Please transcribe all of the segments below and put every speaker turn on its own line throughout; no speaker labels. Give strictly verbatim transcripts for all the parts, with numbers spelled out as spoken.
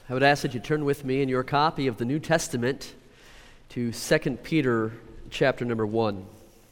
I would ask that you turn with me in your copy of the New Testament to Second Peter chapter number one.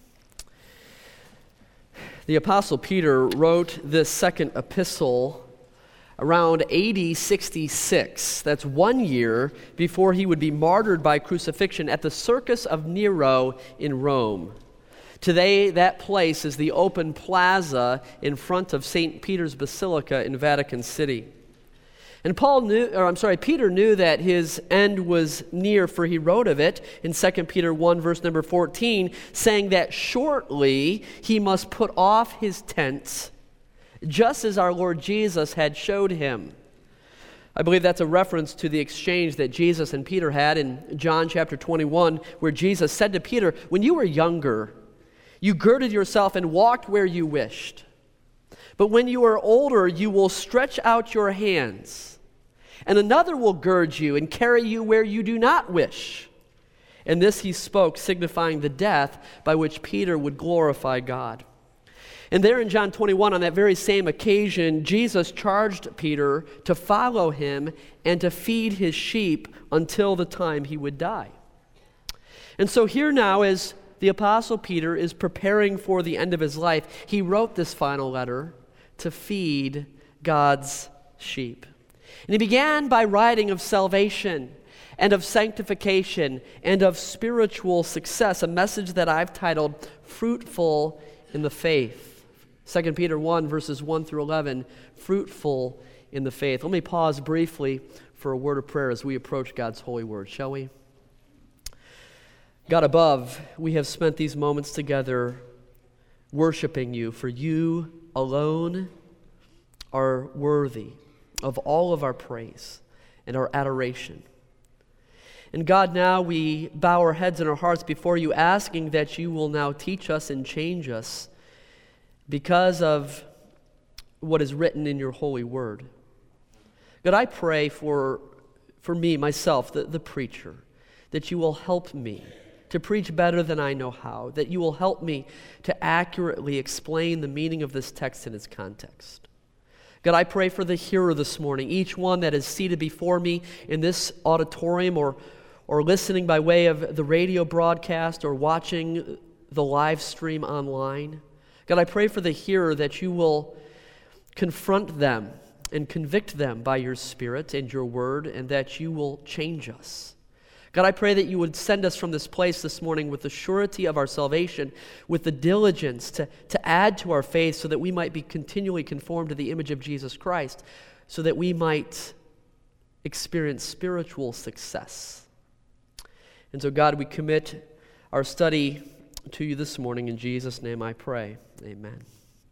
The Apostle Peter wrote this second epistle around A D sixty-six. That's one year before he would be martyred by crucifixion at the Circus of Nero in Rome. Today, that place is the open plaza in front of Saint Peter's Basilica in Vatican City. And Paul knew, or I'm sorry, Peter knew that his end was near, for he wrote of it in Second Peter one, verse number fourteen, saying that shortly he must put off his tents, just as our Lord Jesus had showed him. I believe that's a reference to the exchange that Jesus and Peter had in John chapter twenty-one, where Jesus said to Peter, "When you were younger, you girded yourself and walked where you wished. But when you are older, you will stretch out your hands, and another will gird you and carry you where you do not wish." And this he spoke, signifying the death by which Peter would glorify God. And there in John twenty-one, on that very same occasion, Jesus charged Peter to follow him and to feed his sheep until the time he would die. And so here now, as the Apostle Peter is preparing for the end of his life, he wrote this final letter to feed God's sheep. And he began by writing of salvation and of sanctification and of spiritual success, a message that I've titled Fruitful in the Faith. Second Peter one, verses one through eleven, Fruitful in the Faith. Let me pause briefly for a word of prayer as we approach God's holy word, shall we? God above, we have spent these moments together worshiping you, for you alone are worthy of all of our praise and our adoration. And God, now we bow our heads and our hearts before you, asking that you will now teach us and change us because of what is written in your holy word. God, I pray for, for me, myself, the, the preacher, that you will help me to preach better than I know how, that you will help me to accurately explain the meaning of this text in its context. God, I pray for the hearer this morning, each one that is seated before me in this auditorium or, or listening by way of the radio broadcast or watching the live stream online. God, I pray for the hearer that you will confront them and convict them by your Spirit and your word, and that you will change us. God, I pray that you would send us from this place this morning with the surety of our salvation, with the diligence to, to add to our faith so that we might be continually conformed to the image of Jesus Christ, so that we might experience spiritual success. And so, God, we commit our study to you this morning. In Jesus' name I pray. Amen.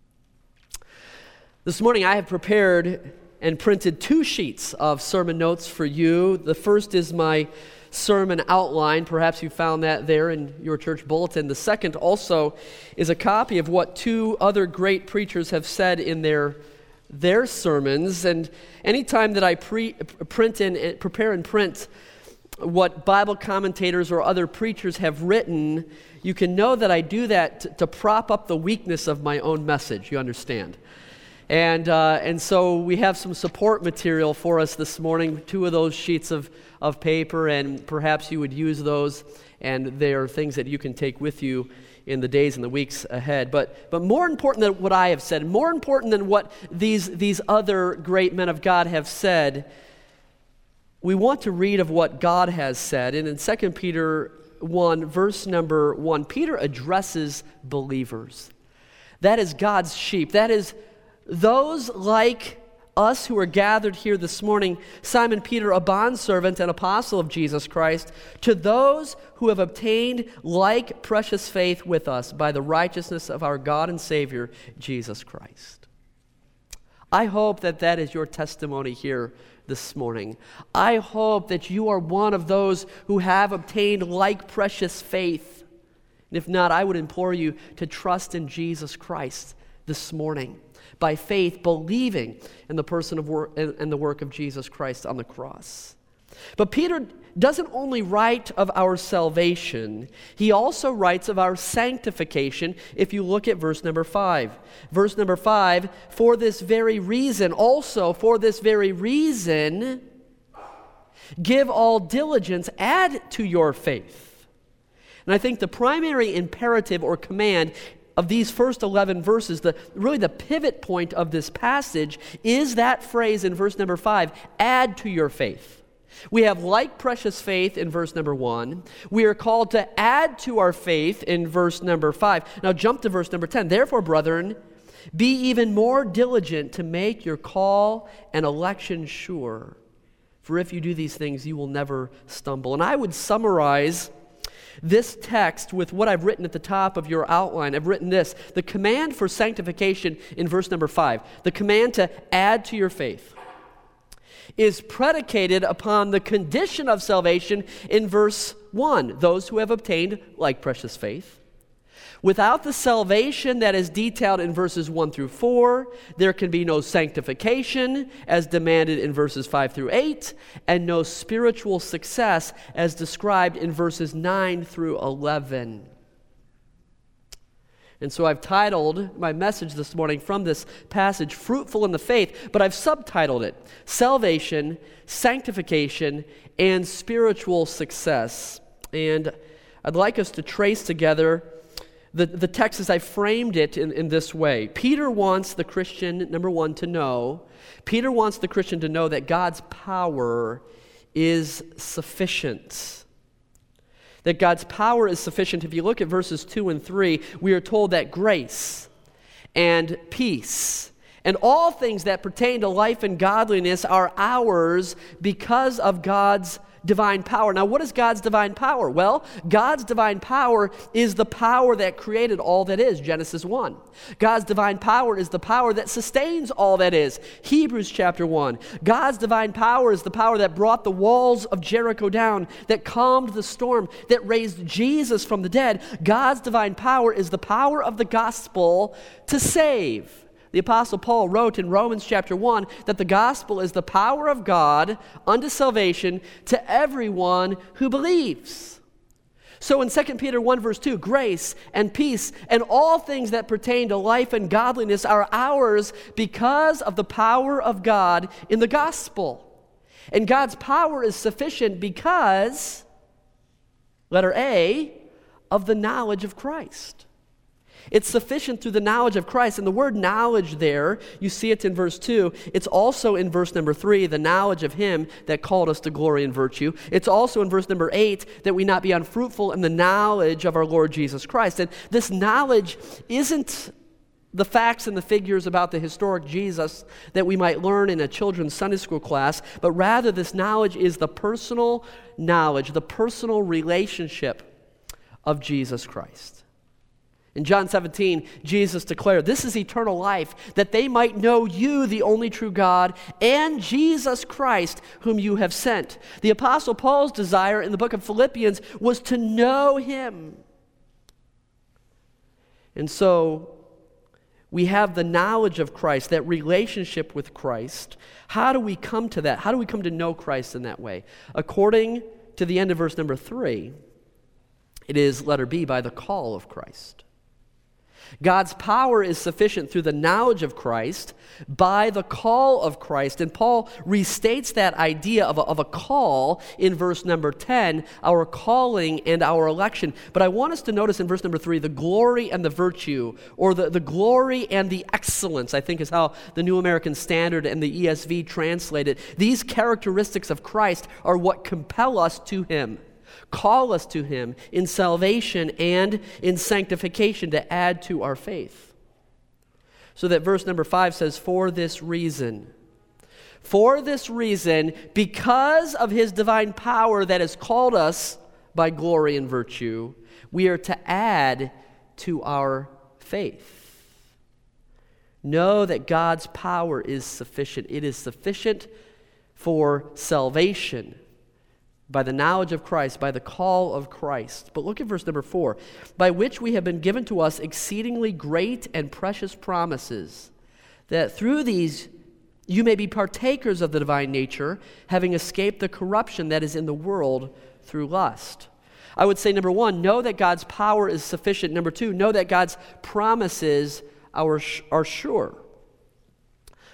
This morning I have prepared and printed two sheets of sermon notes for you. The first is my sermon outline. Perhaps you found that there in your church bulletin. The second also is a copy of what two other great preachers have said in their their sermons. And anytime that I pre, print and prepare and print what Bible commentators or other preachers have written, you can know that I do that to, to prop up the weakness of my own message. You understand? And uh, and so we have some support material for us this morning, two of those sheets of, of paper, and perhaps you would use those, and they are things that you can take with you in the days and the weeks ahead. But but more important than what I have said, more important than what these, these other great men of God have said, we want to read of what God has said. And in Second Peter one, verse number one, Peter addresses believers. That is God's sheep. That is those like us who are gathered here this morning, Simon Peter, a bondservant and apostle of Jesus Christ, to those who have obtained like precious faith with us by the righteousness of our God and Savior, Jesus Christ. I hope that that is your testimony here this morning. I hope that you are one of those who have obtained like precious faith. And if not, I would implore you to trust in Jesus Christ this morning, by faith, believing in the person of work and the work of Jesus Christ on the cross. But Peter doesn't only write of our salvation, he also writes of our sanctification. If you look at verse number five. Verse number five, for this very reason, also for this very reason, Give all diligence, add to your faith. And I think the primary imperative or command of these first eleven verses, the really the pivot point of this passage, is that phrase in verse number five, add to your faith. We have like precious faith in verse number one. We are called to add to our faith in verse number five. Now jump to verse number ten. Therefore, brethren, be even more diligent to make your call and election sure. For if you do these things, you will never stumble. And I would summarize this text with what I've written at the top of your outline. I've written this: the command for sanctification in verse number five, the command to add to your faith, is predicated upon the condition of salvation in verse one, those who have obtained like precious faith. Without the salvation that is detailed in verses one through four, there can be no sanctification as demanded in verses five through eight, and no spiritual success as described in verses nine through eleven. And so I've titled my message this morning from this passage, Fruitful in the Faith, but I've subtitled it, Salvation, Sanctification, and Spiritual Success. And I'd like us to trace together The, the text as I framed it in, in this way. Peter wants the Christian, number one, to know, Peter wants the Christian to know that God's power is sufficient. That God's power is sufficient. If you look at verses two and three, we are told that grace and peace and all things that pertain to life and godliness are ours because of God's divine power. Now, what is God's divine power? Well, God's divine power is the power that created all that is, Genesis one. God's divine power is the power that sustains all that is, Hebrews chapter one. God's divine power is the power that brought the walls of Jericho down, that calmed the storm, that raised Jesus from the dead. God's divine power is the power of the gospel to save. The Apostle Paul wrote in Romans chapter one that the gospel is the power of God unto salvation to everyone who believes. So in Second Peter one verse two, grace and peace and all things that pertain to life and godliness are ours because of the power of God in the gospel. And God's power is sufficient because, letter A, of the knowledge of Christ. It's sufficient through the knowledge of Christ. And the word knowledge there, you see it in verse two. It's also in verse number three, the knowledge of Him that called us to glory and virtue. It's also in verse number eight, that we not be unfruitful in the knowledge of our Lord Jesus Christ. And this knowledge isn't the facts and the figures about the historic Jesus that we might learn in a children's Sunday school class, but rather this knowledge is the personal knowledge, the personal relationship of Jesus Christ. In John seventeen, Jesus declared, "This is eternal life, that they might know you, the only true God, and Jesus Christ, whom you have sent." The Apostle Paul's desire in the book of Philippians was to know Him. And so we have the knowledge of Christ, that relationship with Christ. How do we come to that? How do we come to know Christ in that way? According to the end of verse number three, it is, letter B, by the call of Christ. God's power is sufficient through the knowledge of Christ, by the call of Christ. And Paul restates that idea of a, of a call in verse number ten, our calling and our election. But I want us to notice in verse number three, the glory and the virtue, or the, the glory and the excellence, I think is how the New American Standard and the E S V translate it. These characteristics of Christ are what compel us to Him, call us to Him in salvation and in sanctification to add to our faith. So that verse number five says, for this reason, for this reason, because of His divine power that has called us by glory and virtue, we are to add to our faith. Know that God's power is sufficient. It is sufficient for salvation, by the knowledge of Christ, by the call of Christ. But look at verse number four. By which we have been given to us exceedingly great and precious promises, that through these you may be partakers of the divine nature, having escaped the corruption that is in the world through lust. I would say, number one, know that God's power is sufficient. Number two, know that God's promises are, are sure.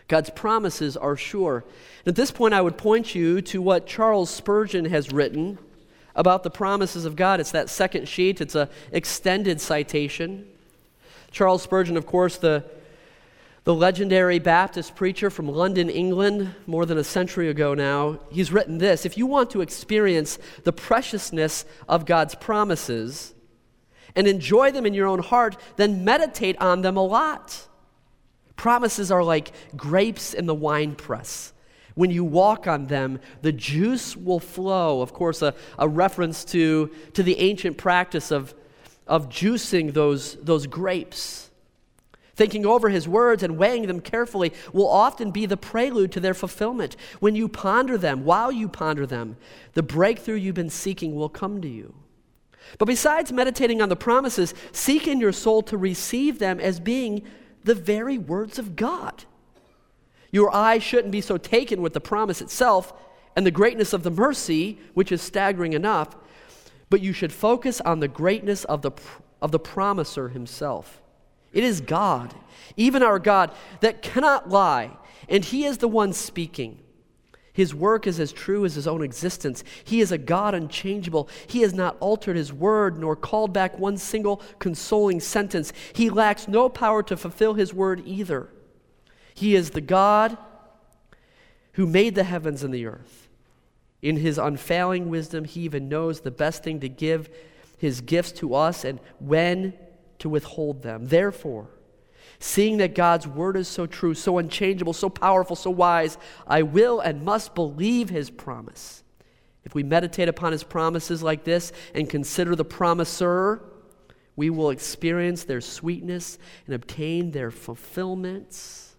God's promises are sure. And at this point, I would point you to what Charles Spurgeon has written about the promises of God. It's that second sheet. It's an extended citation. Charles Spurgeon, of course, the, the legendary Baptist preacher from London, England, more than a century ago now, he's written this: if you want to experience the preciousness of God's promises and enjoy them in your own heart, then meditate on them a lot. Promises are like grapes in the winepress. When you walk on them, the juice will flow. Of course, a, a reference to, to the ancient practice of, of juicing those, those grapes. Thinking over his words and weighing them carefully will often be the prelude to their fulfillment. When you ponder them, while you ponder them, the breakthrough you've been seeking will come to you. But besides meditating on the promises, seek in your soul to receive them as being the very words of God. Your eye shouldn't be so taken with the promise itself and the greatness of the mercy, which is staggering enough, but you should focus on the greatness of the, of the promiser himself. It is God, even our God, that cannot lie, and he is the one speaking. His work is as true as his own existence. He is a God unchangeable. He has not altered his word nor called back one single consoling sentence. He lacks no power to fulfill his word either. He is the God who made the heavens and the earth. In his unfailing wisdom, he even knows the best thing to give his gifts to us and when to withhold them. Therefore, seeing that God's word is so true, so unchangeable, so powerful, so wise, I will and must believe his promise. If we meditate upon his promises like this and consider the promiser, we will experience their sweetness and obtain their fulfillments.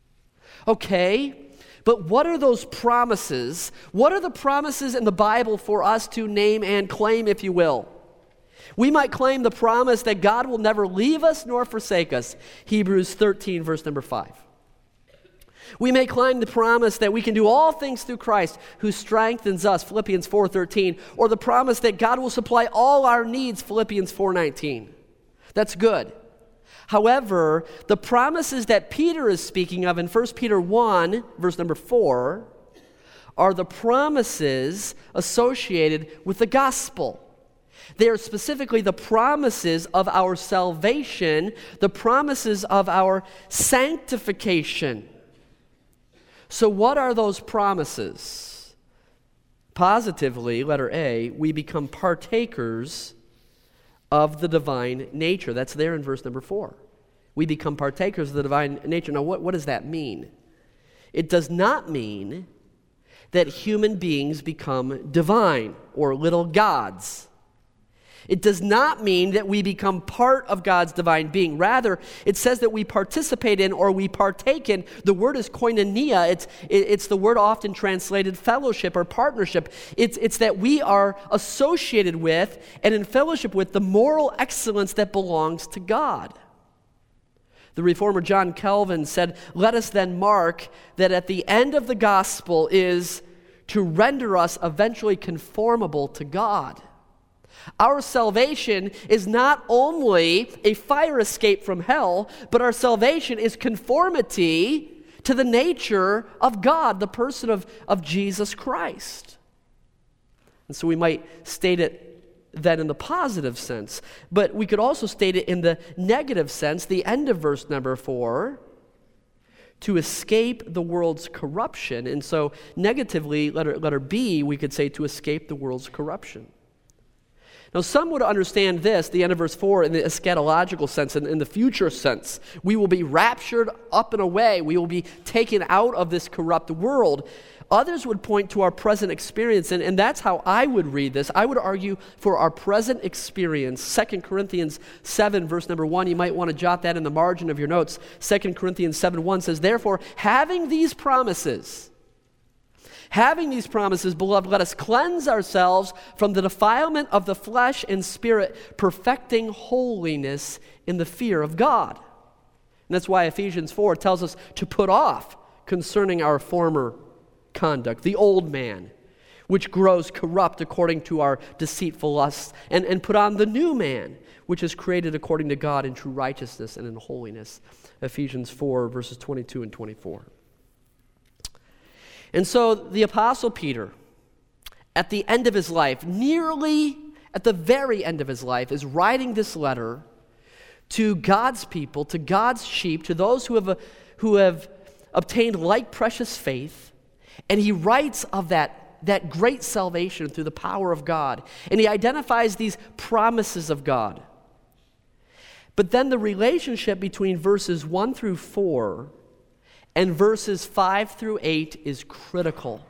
Okay, but what are those promises? What are the promises in the Bible for us to name and claim, if you will? We might claim the promise that God will never leave us nor forsake us. Hebrews thirteen, verse number five. We may claim the promise that we can do all things through Christ who strengthens us, Philippians four thirteen, or the promise that God will supply all our needs, Philippians four nineteen. That's good. However, the promises that Peter is speaking of in First Peter one, verse number four, are the promises associated with the gospel. They are specifically the promises of our salvation, the promises of our sanctification. So what are those promises? Positively, letter A, we become partakers of the divine nature. That's there in verse number four. We become partakers of the divine nature. Now, what, what does that mean? It does not mean that human beings become divine or little gods. It does not mean that we become part of God's divine being. Rather, it says that we participate in or we partake in. The word is koinonia. It's, it's the word often translated fellowship or partnership. It's, it's that we are associated with and in fellowship with the moral excellence that belongs to God. The reformer John Calvin said, "Let us then mark that at the end of the gospel is to render us eventually conformable to God." Our salvation is not only a fire escape from hell, but our salvation is conformity to the nature of God, the person of, of Jesus Christ. And so we might state it then in the positive sense, but we could also state it in the negative sense, the end of verse number four, to escape the world's corruption. And so negatively, letter, letter B, we could say to escape the world's corruption. Now, some would understand this, the end of verse four, in the eschatological sense, in, in the future sense. We will be raptured up and away. We will be taken out of this corrupt world. Others would point to our present experience, and, and that's how I would read this. I would argue for our present experience. Second Corinthians seven, verse number one, you might want to jot that in the margin of your notes. Second Corinthians seven one says, "Therefore, having these promises, Having these promises, beloved, let us cleanse ourselves from the defilement of the flesh and spirit, perfecting holiness in the fear of God." And that's why Ephesians four tells us to put off concerning our former conduct, the old man, which grows corrupt according to our deceitful lusts, and, and put on the new man, which is created according to God in true righteousness and in holiness. Ephesians four, verses twenty-two and twenty-four. And so the Apostle Peter, at the end of his life, nearly at the very end of his life, is writing this letter to God's people, to God's sheep, to those who have, who have obtained like precious faith. And he writes of that, that great salvation through the power of God. And he identifies these promises of God. But then the relationship between verses one through four and verses five through eight is critical.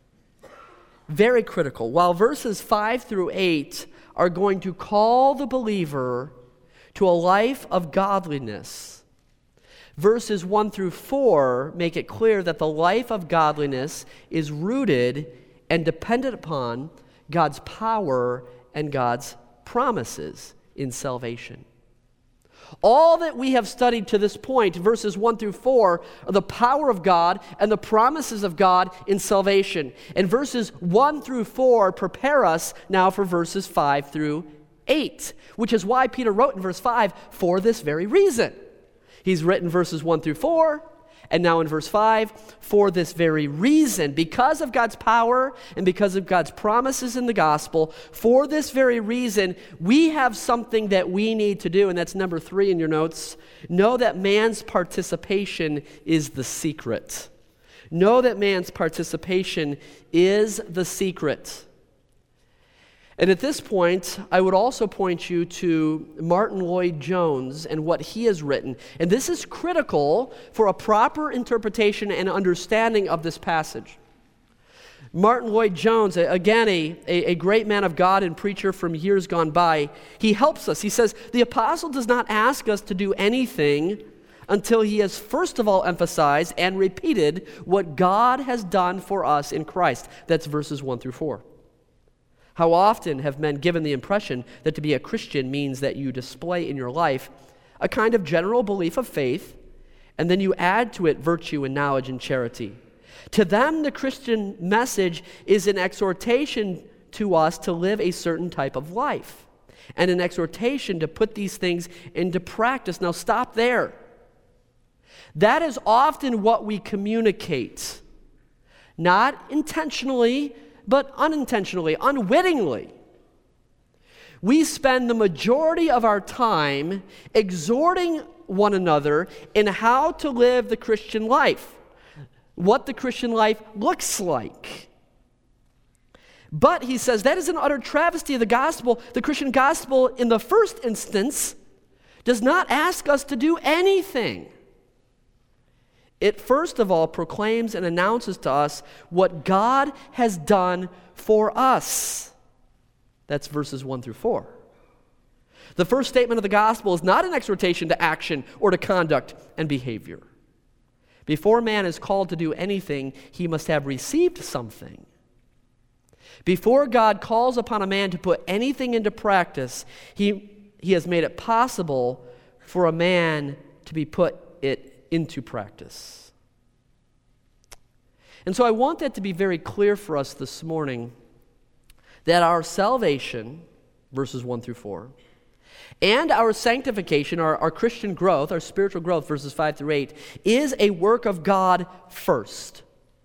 Very critical. While verses five through eight are going to call the believer to a life of godliness, verses one through four make it clear that the life of godliness is rooted and dependent upon God's power and God's promises in salvation. All that we have studied to this point, verses one through four, are the power of God and the promises of God in salvation. And verses one through four prepare us now for verses five through eight, which is why Peter wrote in verse five, for this very reason. He's written verses one through four, and now in verse five, for this very reason, because of God's power and because of God's promises in the gospel, for this very reason, we have something that we need to do, and that's number three in your notes. Know that man's participation is the secret. Know that man's participation is the secret. And at this point, I would also point you to Martin Lloyd-Jones and what he has written. And this is critical for a proper interpretation and understanding of this passage. Martin Lloyd-Jones, again, a, a great man of God and preacher from years gone by, he helps us. He says, the apostle does not ask us to do anything until he has first of all emphasized and repeated what God has done for us in Christ. That's verses one through four. How often have men given the impression that to be a Christian means that you display in your life a kind of general belief of faith, and then you add to it virtue and knowledge and charity. To them, the Christian message is an exhortation to us to live a certain type of life, and an exhortation to put these things into practice. Now stop there. That is often what we communicate, not intentionally, but unintentionally, unwittingly. We spend the majority of our time exhorting one another in how to live the Christian life, what the Christian life looks like. But, he says, that is an utter travesty of the gospel. The Christian gospel, in the first instance, does not ask us to do anything. It first of all proclaims and announces to us what God has done for us. That's verses one through four. The first statement of the gospel is not an exhortation to action or to conduct and behavior. Before man is called to do anything, he must have received something. Before God calls upon a man to put anything into practice, he, he has made it possible for a man to be put it into practice. And so I want that to be very clear for us this morning, that our salvation, verses one through four, and our sanctification, our, our Christian growth, our spiritual growth, verses five through eight, is a work of God first.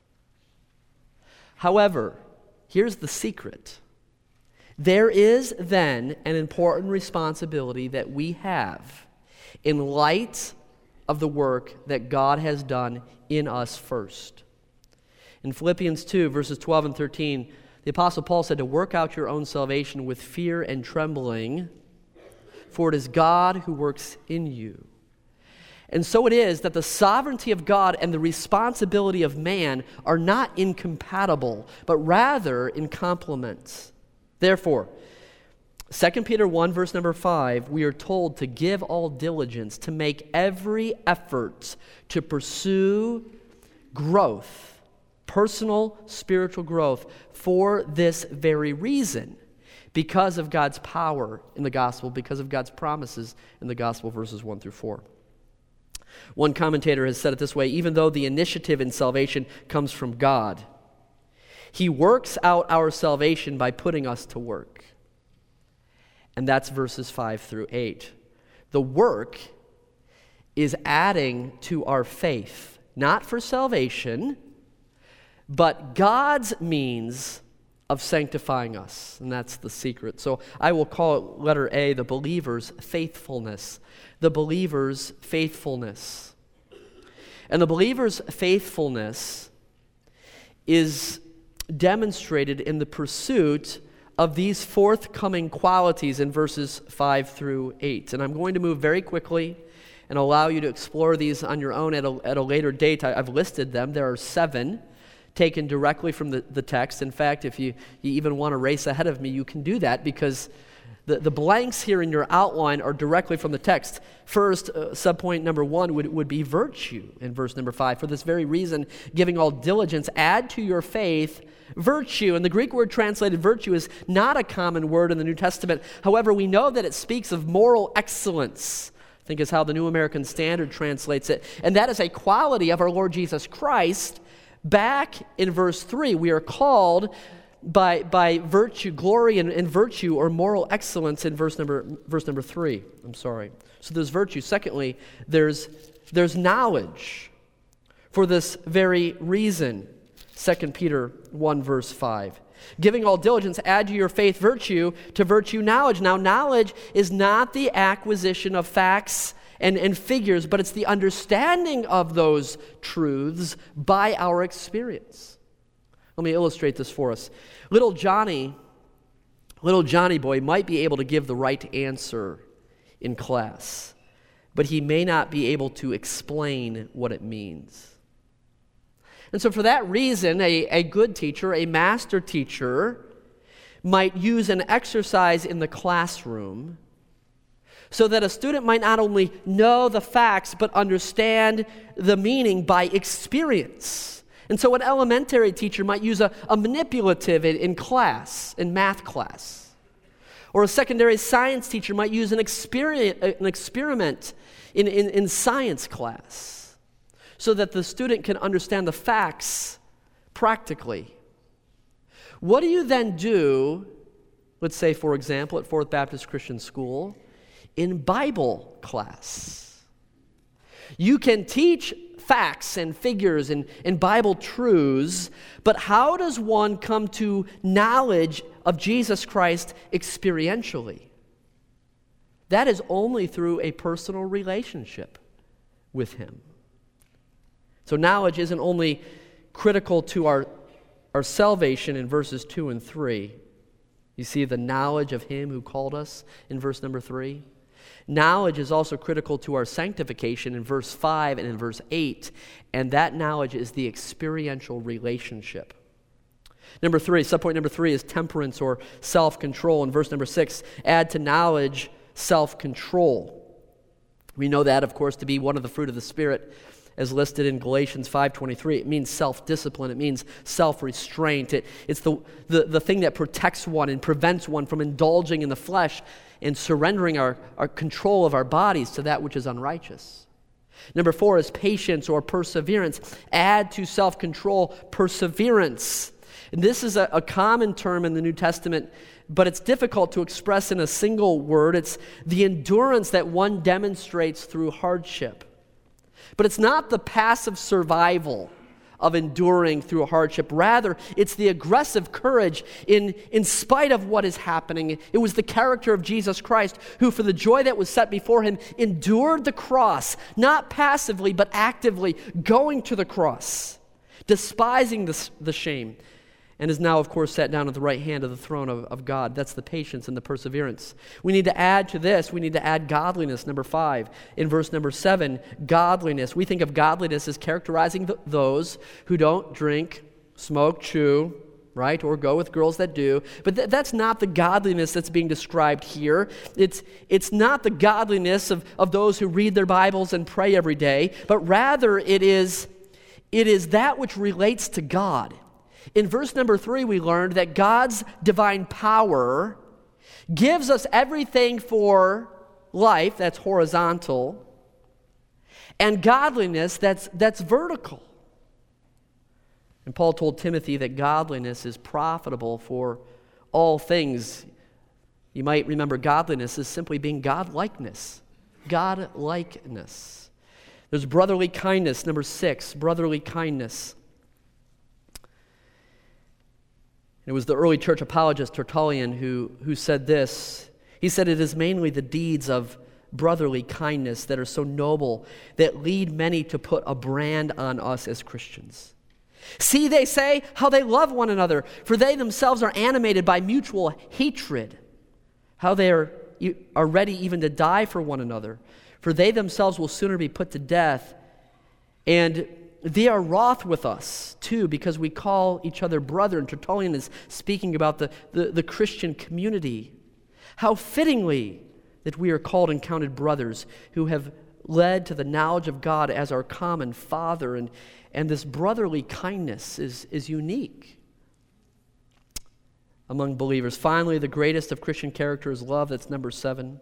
However, here's the secret. There is then an important responsibility that we have in light of the work that God has done in us first. In Philippians two, verses twelve and thirteen, the Apostle Paul said to work out your own salvation with fear and trembling, for it is God who works in you. And so it is that the sovereignty of God and the responsibility of man are not incompatible, but rather in complement. Therefore, Second Peter one, verse number five, we are told to give all diligence, to make every effort to pursue growth, personal spiritual growth, for this very reason, because of God's power in the gospel, because of God's promises in the gospel, verses one through four. One commentator has said it this way: even though the initiative in salvation comes from God, He works out our salvation by putting us to work. And that's verses five through eight. The work is adding to our faith, not for salvation, but God's means of sanctifying us, and that's the secret. So I will call it letter A, the believer's faithfulness. The believer's faithfulness. And the believer's faithfulness is demonstrated in the pursuit of these forthcoming qualities in verses five through eight. And I'm going to move very quickly and allow you to explore these on your own at a, at a later date. I, I've listed them. There are seven taken directly from the, the text. In fact, if you, you even want to race ahead of me, you can do that because the, the blanks here in your outline are directly from the text. First, uh, subpoint number one would, would be virtue in verse number five. For this very reason, giving all diligence, add to your faith virtue. And the Greek word translated virtue is not a common word in the New Testament. However, we know that it speaks of moral excellence, I think is how the New American Standard translates it. And that is a quality of our Lord Jesus Christ. Back in verse three, we are called by, by virtue, glory and, and virtue or moral excellence in verse number verse number three. I'm sorry. So there's virtue. Secondly, there's there's knowledge. For this very reason, Second Peter one verse five. Giving all diligence, add to your faith virtue, to virtue knowledge. Now, knowledge is not the acquisition of facts and, and figures, but it's the understanding of those truths by our experience. Let me illustrate this for us. Little Johnny, little Johnny boy might be able to give the right answer in class, but he may not be able to explain what it means. And so for that reason, a, a good teacher, a master teacher, might use an exercise in the classroom so that a student might not only know the facts, but understand the meaning by experience. And so an elementary teacher might use a, a manipulative in, in class, in math class. Or a secondary science teacher might use an, experiment, an experiment in, in, in science class, so that the student can understand the facts practically. What do you then do, let's say, for example, at Fourth Baptist Christian School, in Bible class? You can teach facts and figures and, and Bible truths, but how does one come to knowledge of Jesus Christ experientially? That is only through a personal relationship with Him. So knowledge isn't only critical to our, our salvation in verses two and three. You see the knowledge of Him who called us in verse number three. Knowledge is also critical to our sanctification in verse five and in verse eight, and that knowledge is the experiential relationship. Number three, subpoint number three is temperance or self-control. In verse number six, add to knowledge self-control. We know that, of course, to be one of the fruit of the Spirit, as listed in Galatians five twenty-three. It means self-discipline. It means self-restraint. It, it's the, the, the thing that protects one and prevents one from indulging in the flesh and surrendering our, our control of our bodies to that which is unrighteous. Number four is patience or perseverance. Add to self-control perseverance. And this is a, a common term in the New Testament, but it's difficult to express in a single word. It's the endurance that one demonstrates through hardship. But it's not the passive survival of enduring through hardship. Rather, it's the aggressive courage in, in spite of what is happening. It was the character of Jesus Christ who, for the joy that was set before Him, endured the cross, not passively, but actively going to the cross, despising the, the shame, and is now, of course, sat down at the right hand of the throne of, of God. That's the patience and the perseverance. We need to add to this, we need to add godliness, number five. In verse number seven, godliness. We think of godliness as characterizing the, those who don't drink, smoke, chew, right, or go with girls that do. But th- that's not the godliness that's being described here. It's, it's not the godliness of, of those who read their Bibles and pray every day, but rather it is, it is that which relates to God. In verse number three, we learned that God's divine power gives us everything for life, that's horizontal, and godliness, that's, that's vertical. And Paul told Timothy that godliness is profitable for all things. You might remember godliness is simply being God-likeness. God-likeness. There's brotherly kindness, number six, brotherly kindness. It was the early church apologist Tertullian who, who said this. He said, "It is mainly the deeds of brotherly kindness that are so noble that lead many to put a brand on us as Christians. See, they say, how they love one another, for they themselves are animated by mutual hatred. How they are, are ready even to die for one another, for they themselves will sooner be put to death. And they are wroth with us, too, because we call each other brother." And Tertullian is speaking about the, the, the Christian community. How fittingly that we are called and counted brothers who have led to the knowledge of God as our common Father. And, and this brotherly kindness is, is unique among believers. Finally, the greatest of Christian character is love. That's number seven.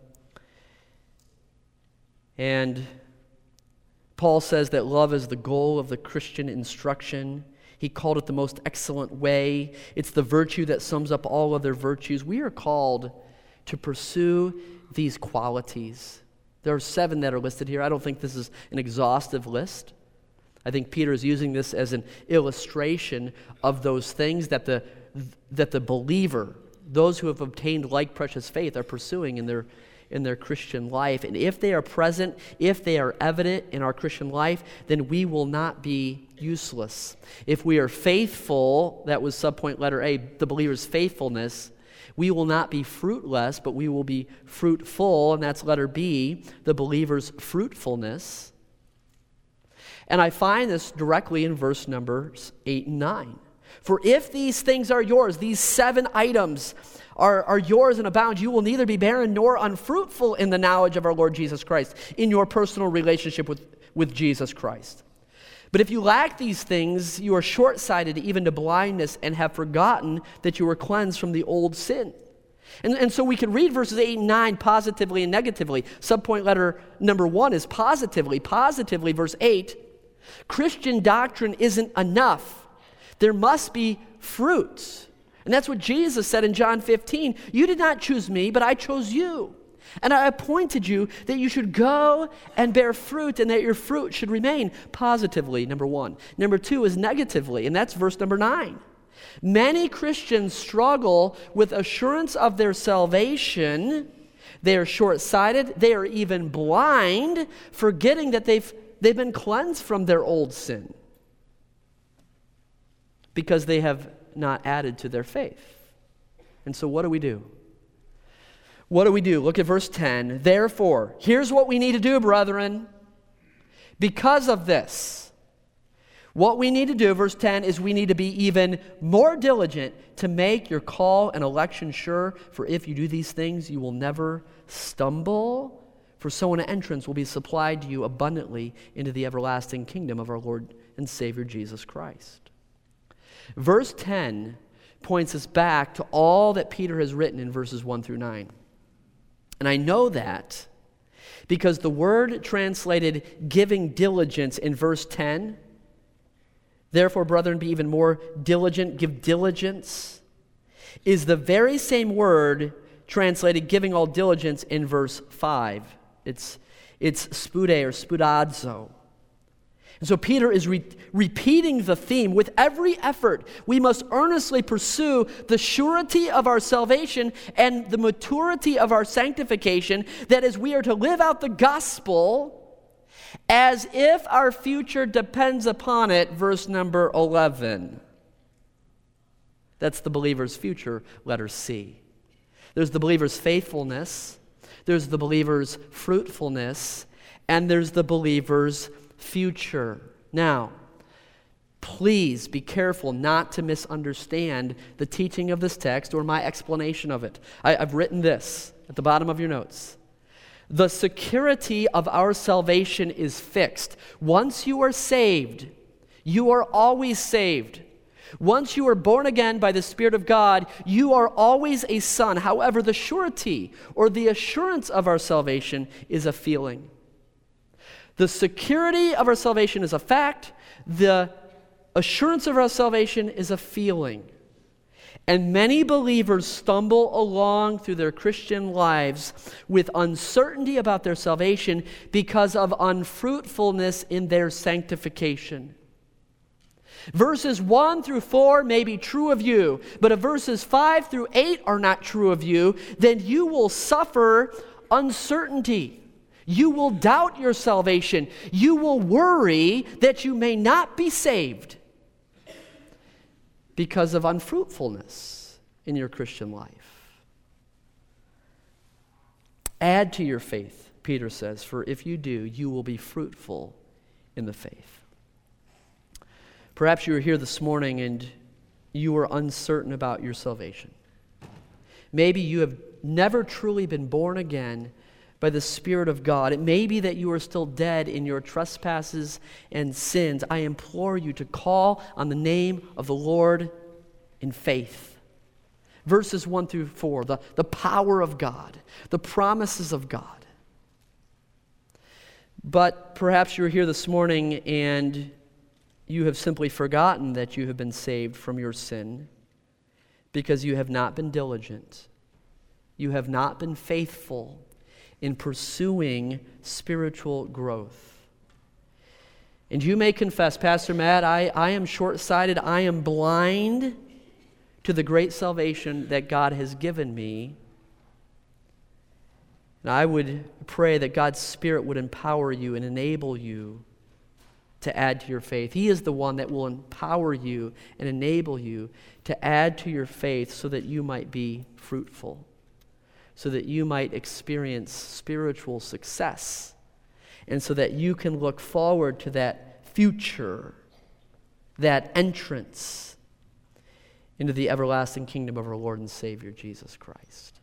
And Paul says that love is the goal of the Christian instruction. He called it the most excellent way. It's the virtue that sums up all other virtues. We are called to pursue these qualities. There are seven that are listed here. I don't think this is an exhaustive list. I think Peter is using this as an illustration of those things that the that the believer, those who have obtained like precious faith, are pursuing in their in their Christian life. And if they are present, if they are evident in our Christian life, then we will not be useless. If we are faithful, that was subpoint letter A, the believer's faithfulness, we will not be fruitless, but we will be fruitful, and that's letter B, the believer's fruitfulness. And I find this directly in verse numbers eight and nine. For if these things are yours, these seven items are, are yours and abound, you will neither be barren nor unfruitful in the knowledge of our Lord Jesus Christ, in your personal relationship with, with Jesus Christ. But if you lack these things, you are short-sighted even to blindness and have forgotten that you were cleansed from the old sin. And, and so we can read verses eight and nine positively and negatively. Subpoint letter number one is positively. Positively, verse eight, Christian doctrine isn't enough. There must be fruit. And that's what Jesus said in John fifteen. You did not choose me, but I chose you. And I appointed you that you should go and bear fruit and that your fruit should remain. Positively, number one. Number two is negatively, and that's verse number nine. Many Christians struggle with assurance of their salvation. They are short-sighted. They are even blind, forgetting that they've, they've been cleansed from their old sin because they have not added to their faith. And so what do we do? What do we do? Look at verse ten. Therefore, here's what we need to do, brethren. Because of this, what we need to do, verse ten, is we need to be even more diligent to make your call and election sure. For if you do these things, you will never stumble. For so an entrance will be supplied to you abundantly into the everlasting kingdom of our Lord and Savior Jesus Christ. Verse ten points us back to all that Peter has written in verses one through nine. And I know that because the word translated giving diligence in verse ten, therefore, brethren, be even more diligent, give diligence, is the very same word translated giving all diligence in verse five. It's, it's spude or spudazo. And so Peter is re- repeating the theme. With every effort, we must earnestly pursue the surety of our salvation and the maturity of our sanctification. That is, we are to live out the gospel as if our future depends upon it, verse number eleven. That's the believer's future, letter C. There's the believer's faithfulness, there's the believer's fruitfulness, and there's the believer's future. Now, please be careful not to misunderstand the teaching of this text or my explanation of it. I, I've written this at the bottom of your notes. The security of our salvation is fixed. Once you are saved, you are always saved. Once you are born again by the Spirit of God, you are always a son. However, the surety or the assurance of our salvation is a feeling. The security of our salvation is a fact. The assurance of our salvation is a feeling. And many believers stumble along through their Christian lives with uncertainty about their salvation because of unfruitfulness in their sanctification. Verses one through four may be true of you, but if verses five through eight are not true of you, then you will suffer uncertainty. You will doubt your salvation. You will worry that you may not be saved because of unfruitfulness in your Christian life. Add to your faith, Peter says, for if you do, you will be fruitful in the faith. Perhaps you were here this morning and you were uncertain about your salvation. Maybe you have never truly been born again by the Spirit of God. It may be that you are still dead in your trespasses and sins. I implore you to call on the name of the Lord in faith. Verses one through four, the, the power of God, the promises of God. But perhaps you're here this morning and you have simply forgotten that you have been saved from your sin because you have not been diligent. You have not been faithful in pursuing spiritual growth. And you may confess, Pastor Matt, I, I am short-sighted, I am blind to the great salvation that God has given me. And I would pray that God's Spirit would empower you and enable you to add to your faith. He is the one that will empower you and enable you to add to your faith so that you might be fruitful, so that you might experience spiritual success, and so that you can look forward to that future, that entrance into the everlasting kingdom of our Lord and Savior, Jesus Christ.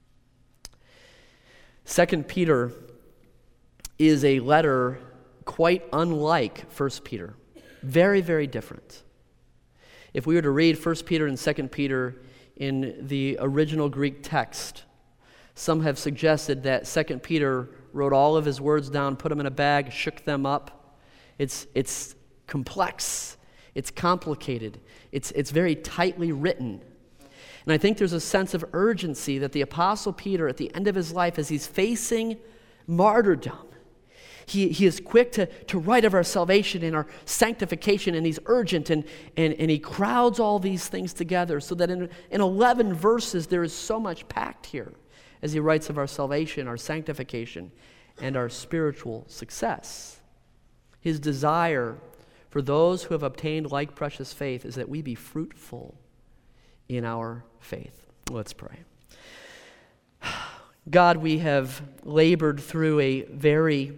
Second Peter is a letter quite unlike First Peter. Very, very different. If we were to read First Peter and Second Peter in the original Greek text, some have suggested that Second Peter wrote all of his words down, put them in a bag, shook them up. It's, it's complex. It's complicated. It's, it's very tightly written. And I think there's a sense of urgency that the Apostle Peter, at the end of his life, as he's facing martyrdom, He, he is quick to, to write of our salvation and our sanctification, and he's urgent, and, and, and he crowds all these things together so that in, in eleven verses there is so much packed here as he writes of our salvation, our sanctification, and our spiritual success. His desire for those who have obtained like precious faith is that we be fruitful in our faith. Let's pray. God, we have labored through a very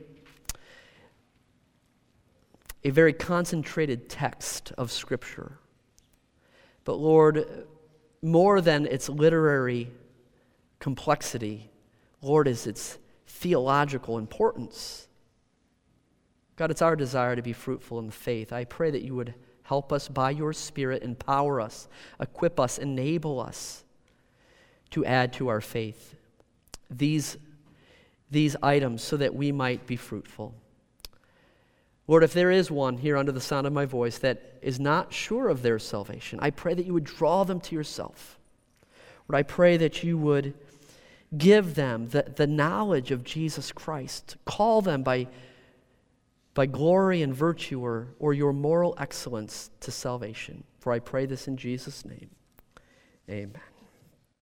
a very concentrated text of Scripture. But Lord, more than its literary complexity, Lord, is its theological importance. God, it's our desire to be fruitful in the faith. I pray that you would help us by your Spirit, empower us, equip us, enable us to add to our faith these, these items so that we might be fruitful. Lord, if there is one here under the sound of my voice that is not sure of their salvation, I pray that you would draw them to yourself. Lord, I pray that you would give them the, the knowledge of Jesus Christ. Call them by, by glory and virtue or, or your moral excellence to salvation. For I pray this in Jesus' name. Amen.